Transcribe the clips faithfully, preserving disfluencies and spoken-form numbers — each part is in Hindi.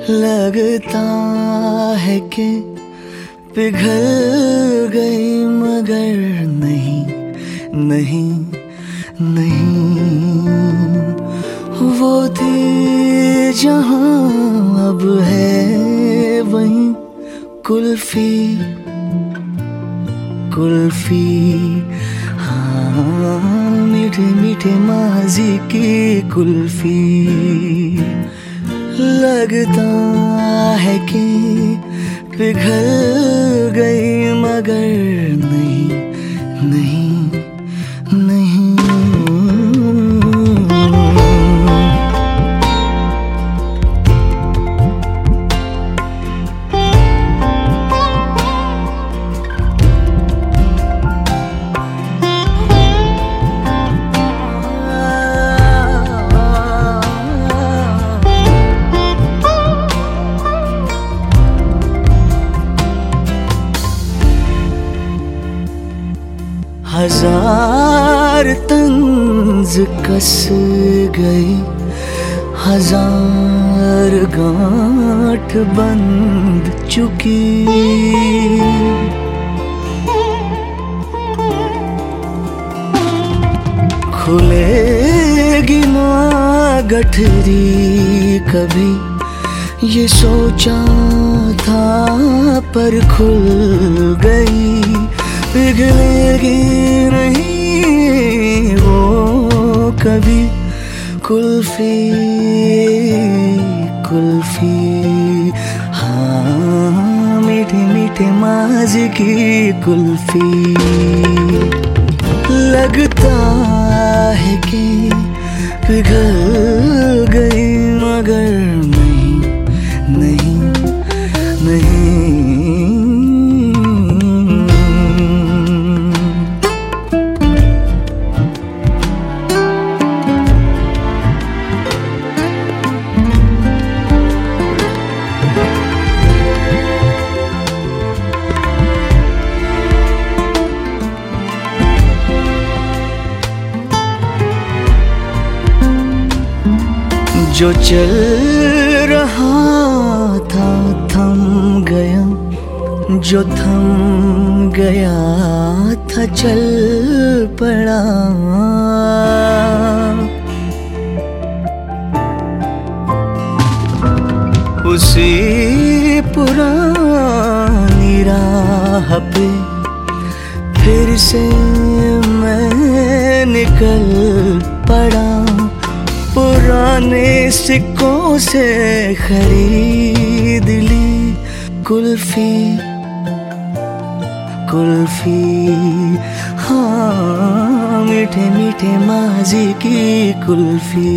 लगता है कि पिघल गई मगर नहीं नहीं नहीं, वो थी जहां अब है वहीं कुल्फी कुल्फी। हाँ, मीठे मीठे माजी की कुल्फी। लगता है कि पिघल गई मगर नहीं नहीं नहीं। हजार तंज कस गई, हजार गांठ बंध चुकी। खुलेगी ना गठरी कभी, ये सोचा था पर खुल गई। पिघलेगी नहीं वो कभी कुल्फी कुल्फी। हाँ, मीठे मीठे माजी की कुल्फी। लगता है कि पिघल गई मगर नहीं नहीं नहीं। जो चल रहा था थम गया, जो थम गया था चल पड़ा। उसी पुरानी राह पे फिर से मैं निकल पड़ा। पुराने सिक्कों से खरीद ली कुल्फी कुल्फी। हाँ, मीठे मीठे माजी की कुल्फी।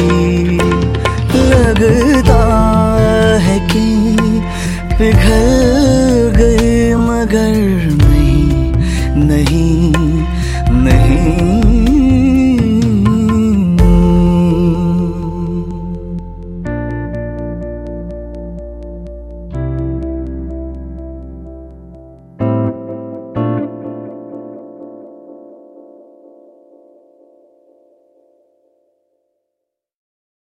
लगता है कि पिघल गई मगर नहीं नहीं।